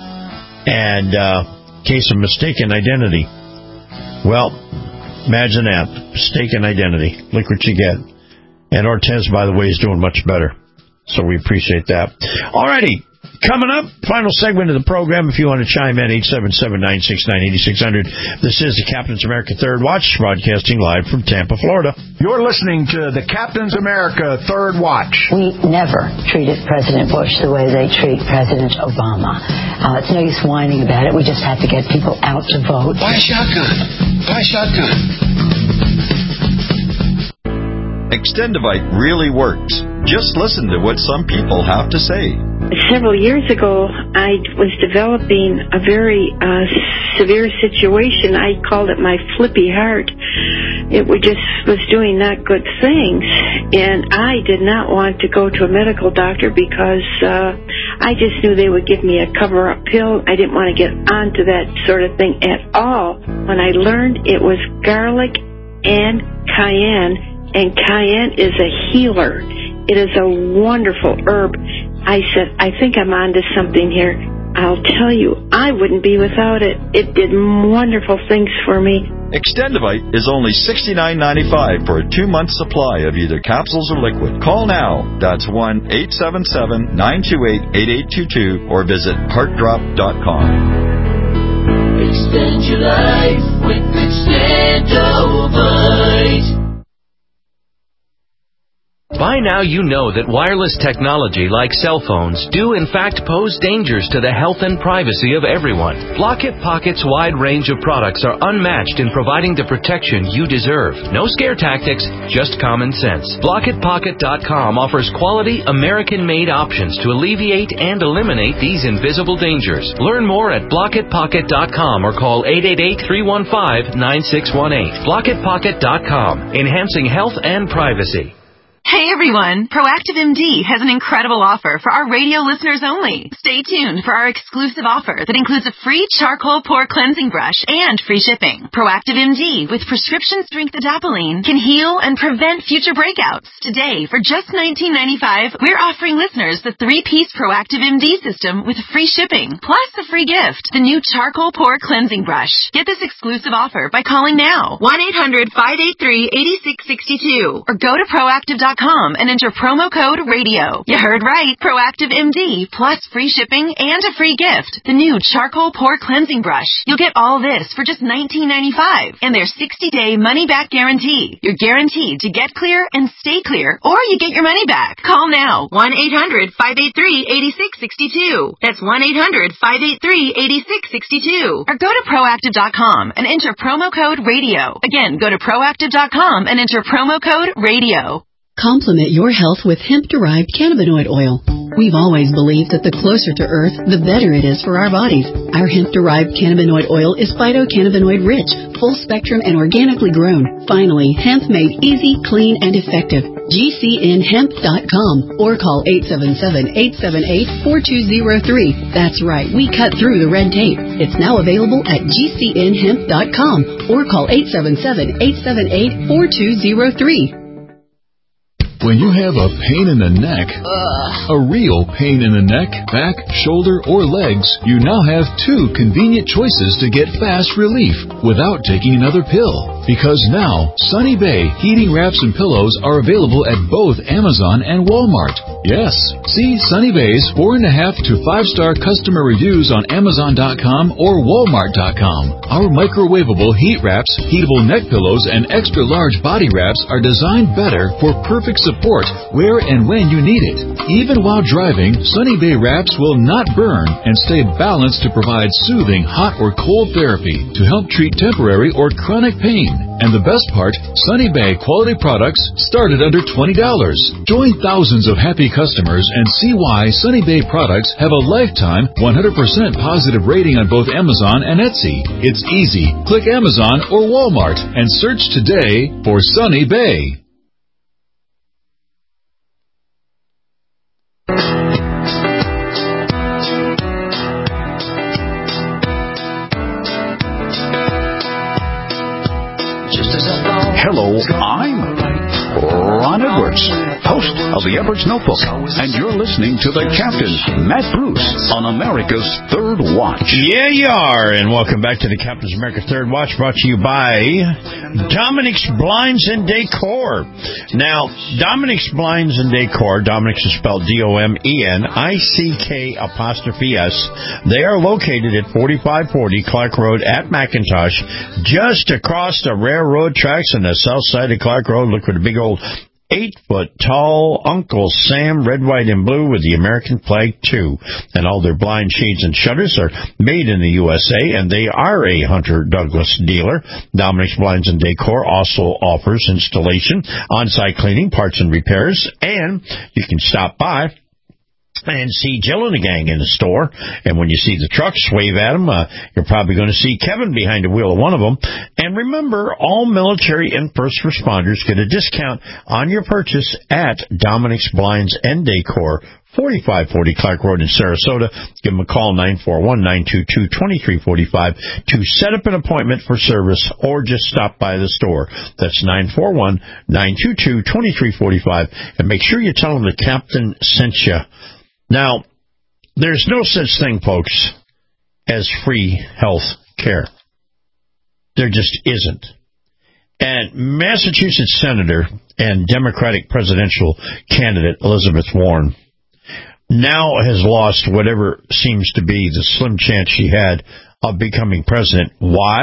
And uh, case of mistaken identity. Well, imagine that. Mistaken identity. Look what you get. And Ortiz, by the way, is doing much better. So we appreciate that. All righty. Coming up, final segment of the program. If you want to chime in, eight seven seven, nine six nine, eight six zero zero. This is the Captain's America Third Watch, broadcasting live from Tampa, Florida. You're listening to the Captain's America Third Watch. We never treated President Bush the way they treat President Obama. Uh, it's no use whining about it. We just have to get people out to vote. Buy a shotgun. Buy a shotgun. Extendivite really works. Just listen to what some people have to say. Several years ago, I was developing a very uh, severe situation. I called it my flippy heart. It was just was doing not good things, and I did not want to go to a medical doctor because uh, I just knew they would give me a cover-up pill. I didn't want to get onto that sort of thing at all. When I learned it was garlic and cayenne, and cayenne is a healer. It is a wonderful herb. I said, I think I'm onto something here. I'll tell you, I wouldn't be without it. It did wonderful things for me. Extendivite is only sixty-nine ninety-five for a two-month supply of either capsules or liquid. Call now. That's one eight seven seven, nine two eight, eight eight two two or visit heart drop dot com. Extend your life with Extendovite. By now you know that wireless technology like cell phones do in fact pose dangers to the health and privacy of everyone. Block-It Pocket's wide range of products are unmatched in providing the protection you deserve. No scare tactics, just common sense. Block It Pocket dot com offers quality American-made options to alleviate and eliminate these invisible dangers. Learn more at Block It Pocket dot com or call eight eight eight, three one five, nine six one eight. Block It Pocket dot com, enhancing health and privacy. Hey everyone, Proactive M D has an incredible offer for our radio listeners only. Stay tuned for our exclusive offer that includes a free charcoal pore cleansing brush and free shipping. Proactive M D with prescription strength adapalene can heal and prevent future breakouts. Today, for just nineteen ninety-five dollars, we're offering listeners the three-piece Proactive M D system with free shipping, plus a free gift, the new charcoal pore cleansing brush. Get this exclusive offer by calling now, one eight hundred, five eight three, eight six six two, or go to proactive dot com and enter promo code radio. You heard right. Proactive M D plus free shipping and a free gift. The new charcoal pore cleansing brush. You'll get all this for just nineteen ninety-five dollars and their sixty-day money-back guarantee. You're guaranteed to get clear and stay clear, or you get your money back. Call now. one eight hundred, five eight three, eight six six two. That's one eight hundred, five eight three, eight six six two. Or go to proactive dot com and enter promo code radio. Again, go to proactive dot com and enter promo code radio. Complement your health with hemp-derived cannabinoid oil. We've always believed that the closer to Earth, the better it is for our bodies. Our hemp-derived cannabinoid oil is phytocannabinoid-rich, full-spectrum, and organically grown. Finally, hemp made easy, clean, and effective. G C N hemp dot com or call eight seven seven, eight seven eight, four two zero three. That's right, we cut through the red tape. It's now available at G C N hemp dot com or call eight seven seven, eight seven eight, four two zero three. When you have a pain in the neck, a real pain in the neck, back, shoulder, or legs, you now have two convenient choices to get fast relief without taking another pill. Because now, Sunny Bay heating wraps and pillows are available at both Amazon and Walmart. Yes, see Sunny Bay's four and a half to five star customer reviews on Amazon dot com or Walmart dot com. Our microwavable heat wraps, heatable neck pillows, and extra large body wraps are designed better for perfect support where and when you need it. Even while driving, Sunny Bay wraps will not burn and stay balanced to provide soothing hot or cold therapy to help treat temporary or chronic pain. And the best part, Sunny Bay quality products start at under twenty dollars. Join thousands of happy customers and see why Sunny Bay products have a lifetime one hundred percent positive rating on both Amazon and Etsy. It's easy. Click Amazon or Walmart and search today for Sunny Bay. Hello, I'm Ron Edwards, host of the Edwards Notebook, and you're listening to the Captain, Matt Bruce, on America's Third Watch. Yeah, you are, and welcome back to the Captain's America Third Watch, brought to you by Dominic's Blinds and Decor. Now, Dominic's Blinds and Decor, Dominic's is spelled D O M E N I C K apostrophe S. They are located at forty-five forty Clark Road at McIntosh, just across the railroad tracks on the south side of Clark Road. Look for the big old eight-foot-tall Uncle Sam, red, white, and blue with the American flag, too. And all their blind shades and shutters are made in the U S A, and they are a Hunter Douglas dealer. Dominic's Blinds and Decor also offers installation, on-site cleaning, parts and repairs, and you can stop by and see Jill and the gang in the store. And when you see the trucks, wave at them. Uh, you're probably going to see Kevin behind the wheel of one of them. And remember, all military and first responders get a discount on your purchase at Dominic's Blinds and Decor, forty-five forty Clark Road in Sarasota. Give them a call, nine four one, nine two two, two three four five, to set up an appointment for service or just stop by the store. That's nine four one, nine two two, two three four five. And make sure you tell them the captain sent you. Now, there's no such thing, folks, as free health care. There just isn't. And Massachusetts Senator and Democratic presidential candidate Elizabeth Warren now has lost whatever seems to be the slim chance she had of becoming president. Why?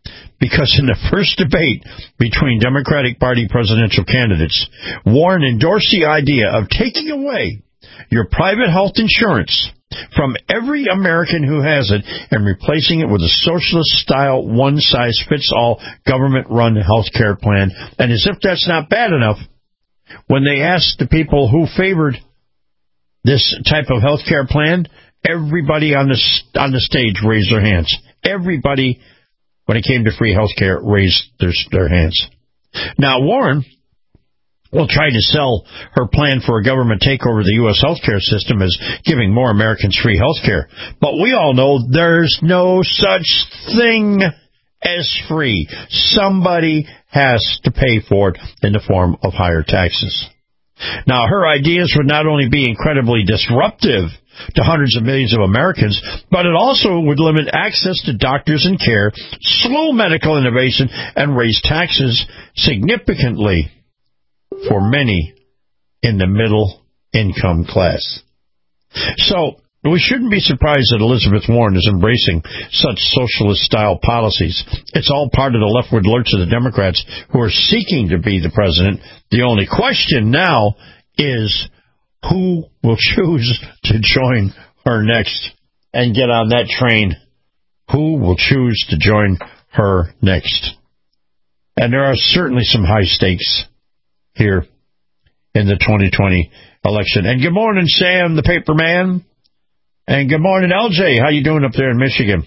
because in the first debate between Democratic Party presidential candidates, Warren endorsed the idea of taking away your private health insurance from every American who has it and replacing it with a socialist-style, one-size-fits-all government-run health care plan. And as if that's not bad enough, when they asked the people who favored this type of health care plan, everybody on the, on the stage raised their hands. Everybody, when it came to free health care, raised their, their hands. Now, Warren will try to sell her plan for a government takeover of the U S healthcare system as giving more Americans free health care. But we all know there's no such thing as free. Somebody has to pay for it in the form of higher taxes. Now, her ideas would not only be incredibly disruptive to hundreds of millions of Americans, but it also would limit access to doctors and care, slow medical innovation, and raise taxes significantly for many in the middle income class. So, we shouldn't be surprised that Elizabeth Warren is embracing such socialist-style policies. It's all part of the leftward lurch of the Democrats who are seeking to be the president. The only question now is who will choose to join her next and get on that train. Who will choose to join her next? And there are certainly some high stakes here in the twenty twenty election. And good morning, Sam, the paper man. And good morning, L J. How you doing up there in Michigan?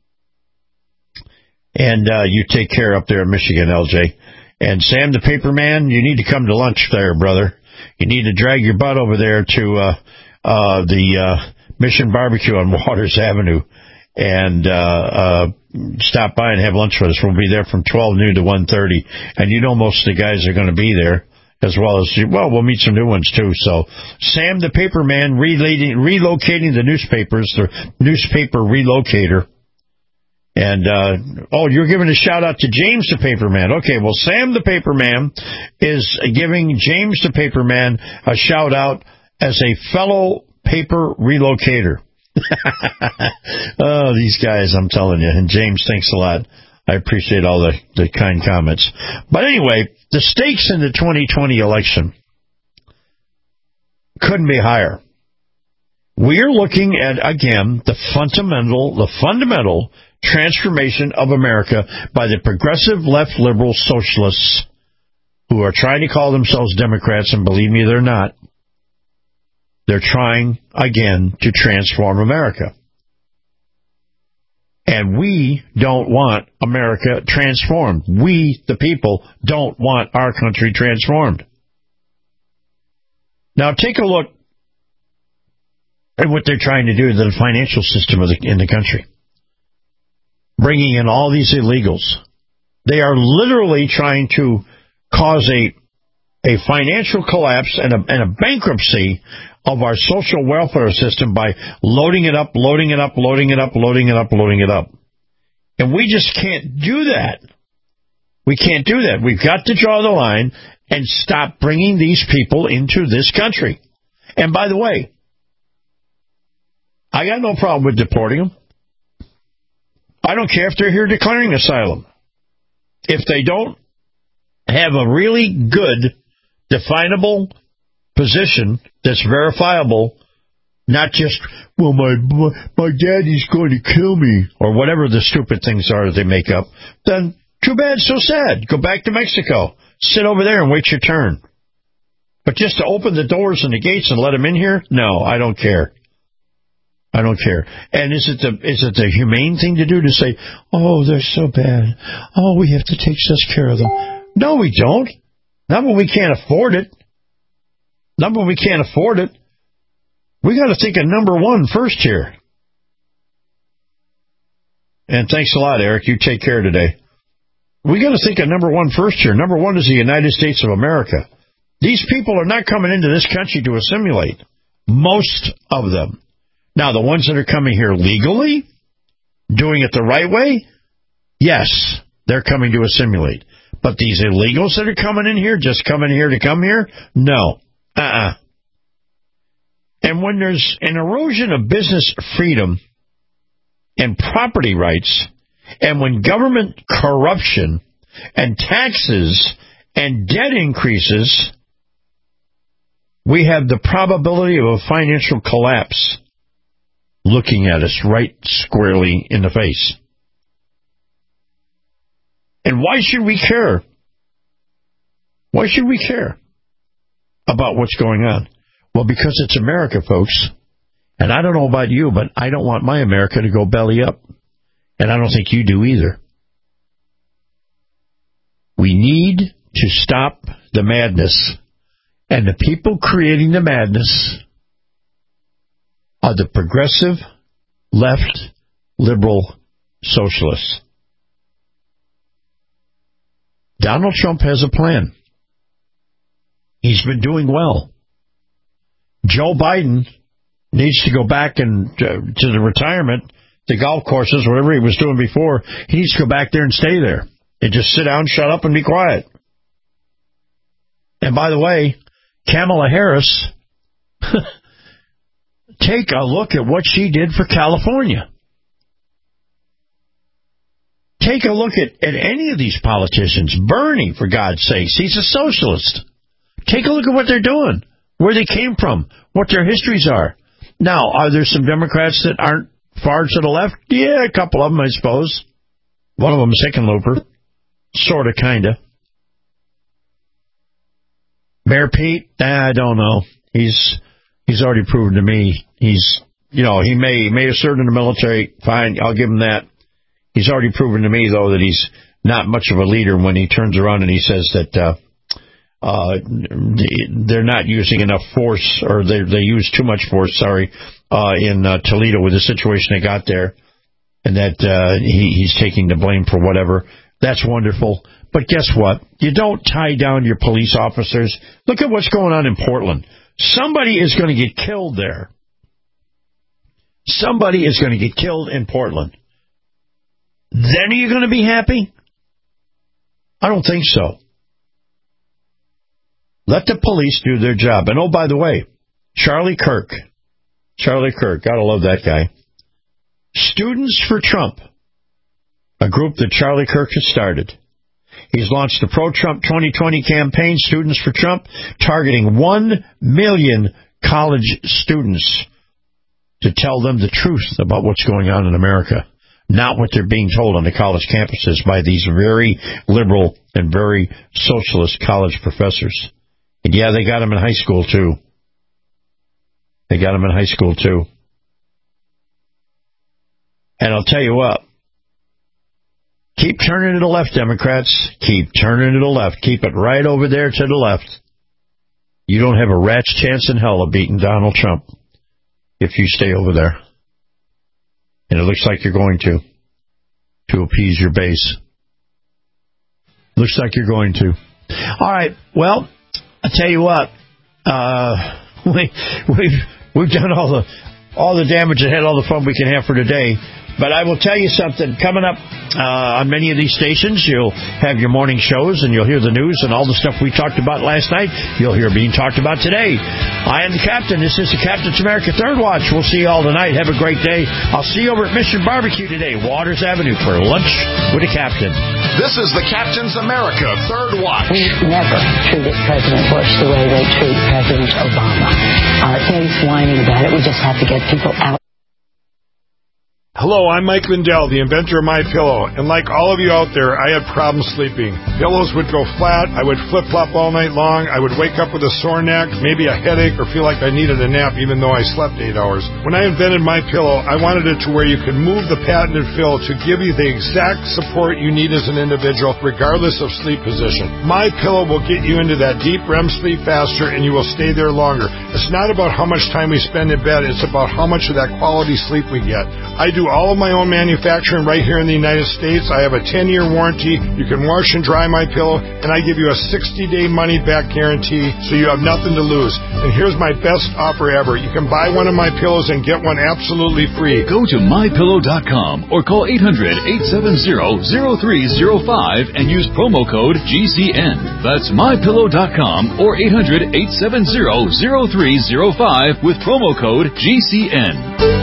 And uh, you take care up there in Michigan, L J. And Sam, the paper man, you need to come to lunch there, brother. You need to drag your butt over there to uh, uh, the uh, Mission Barbecue on Waters Avenue and uh, uh, stop by and have lunch with us. We'll be there from twelve noon to one thirty. And you know most of the guys are going to be there. As well as, well, we'll meet some new ones, too. So, Sam the Paperman relocating, relocating the newspapers, the newspaper relocator. And, uh, oh, you're giving a shout-out to James the Paperman. Okay, well, Sam the Paperman is giving James the Paperman a shout-out as a fellow paper relocator. Oh, these guys, I'm telling you. And James, thanks a lot. I appreciate all the, the kind comments. But anyway, the stakes in the twenty twenty election couldn't be higher. We're looking at, again, the fundamental, the fundamental transformation of America by the progressive left liberal socialists who are trying to call themselves Democrats, and believe me, they're not. They're trying, again, to transform America. And we don't want America transformed. We, the people, don't want our country transformed. Now, take a look at what they're trying to do to the financial system of the, in the country. Bringing in all these illegals. They are literally trying to cause a, a financial collapse and a, and a bankruptcy of our social welfare system by loading it up, loading it up, loading it up, loading it up, loading it up. And we just can't do that. We can't do that. We've got to draw the line and stop bringing these people into this country. And by the way, I got no problem with deporting them. I don't care if they're here declaring asylum. If they don't have a really good, definable position that's verifiable, not just, well, my, my my daddy's going to kill me, or whatever the stupid things are that they make up, then too bad, so sad. Go back to Mexico. Sit over there and wait your turn. But just to open the doors and the gates and let them in here? No, I don't care. I don't care. And is it the is it the humane thing to do to say, oh, they're so bad. Oh, we have to take such care of them. No, we don't. Not when we can't afford it. Not when we can't afford it. We got to think of number one first here. And thanks a lot, Eric. You take care today. We got to think of number one first here. Number one is the United States of America. These people are not coming into this country to assimilate. Most of them. Now, the ones that are coming here legally, doing it the right way, yes, they're coming to assimilate. But these illegals that are coming in here, just coming here to come here, no. Uh-uh. And when there's an erosion of business freedom and property rights, And when government corruption and taxes and debt increases, we have the probability of a financial collapse looking at us right squarely in the face. And why should we care? Why should we care about what's going on? Well, because it's America, folks. And I don't know about you, but I don't want my America to go belly up. And I don't think you do either. We need to stop the madness. And the people creating the madness are the progressive, left, liberal socialists. Donald Trump has a plan. He's been doing well. Joe Biden needs to go back and uh, to the retirement, the golf courses, whatever he was doing before. He needs to go back there and stay there and just sit down, shut up, and be quiet. And by the way, Kamala Harris, take a look at what she did for California. Take a look at, at any of these politicians. Bernie, for God's sakes, he's a socialist. Take a look at what they're doing, where they came from, what their histories are. Now, are there some Democrats that aren't far to the left? Yeah, a couple of them, I suppose. One of them is Hickenlooper. Sort of, kind of. Mayor Pete? I don't know. He's he's already proven to me. He's, you know, he may, may have served in the military. Fine, I'll give him that. He's already proven to me, though, that he's not much of a leader when he turns around and he says that uh, uh, they're not using enough force, or they they use too much force, sorry, uh, in uh, Toledo with the situation they got there, and that uh, he, he's taking the blame for whatever. That's wonderful. But guess what? You don't tie down your police officers. Look at what's going on in Portland. Somebody is going to get killed there. Somebody is going to get killed in Portland. Then are you going to be happy? I don't think so. Let the police do their job. And oh, by the way, Charlie Kirk. Charlie Kirk. Gotta love that guy. Students for Trump. A group that Charlie Kirk has started. He's launched the pro-Trump twenty twenty campaign, Students for Trump, targeting one million college students to tell them the truth about what's going on in America, not what they're being told on the college campuses by these very liberal and very socialist college professors. And yeah, they got them in high school, too. They got them in high school, too. And I'll tell you what. Keep turning to the left, Democrats. Keep turning to the left. Keep it right over there to the left. You don't have a rat's chance in hell of beating Donald Trump if you stay over there. And it looks like you're going to, to appease your base. Looks like you're going to. All right, well, I tell you what, uh, we, we've we've done all the all the damage and had all the fun we can have for today. But I will tell you something. Coming up uh, on many of these stations, you'll have your morning shows, and you'll hear the news and all the stuff we talked about last night. You'll hear being talked about today. I am the Captain. This is the Captain's America Third Watch. We'll see you all tonight. Have a great day. I'll see you over at Mission Barbecue today, Waters Avenue, for lunch with the Captain. This is the Captain's America Third Watch. We never treated President Bush the way they treat President Obama. Uh, no use whining about it. We just have to get people out. Hello, I'm Mike Lindell, the inventor of MyPillow, and like all of you out there, I had problems sleeping. Pillows would go flat, I would flip-flop all night long, I would wake up with a sore neck, maybe a headache, or feel like I needed a nap even though I slept eight hours. When I invented MyPillow, I wanted it to where you could move the patented fill to give you the exact support you need as an individual, regardless of sleep position. MyPillow will get you into that deep R E M sleep faster, and you will stay there longer. It's not about how much time we spend in bed, it's about how much of that quality sleep we get. I do all of my own manufacturing right here in the United States. I have a ten-year warranty. You can wash and dry my pillow, and I give you a sixty-day money-back guarantee, so you have nothing to lose. And here's my best offer ever. You can buy one of my pillows and get one absolutely free. Go to my pillow dot com or call eight hundred, eight seven zero, zero three zero five and use promo code G C N. That's my pillow dot com or eight hundred, eight seven zero, zero three zero five with promo code G C N.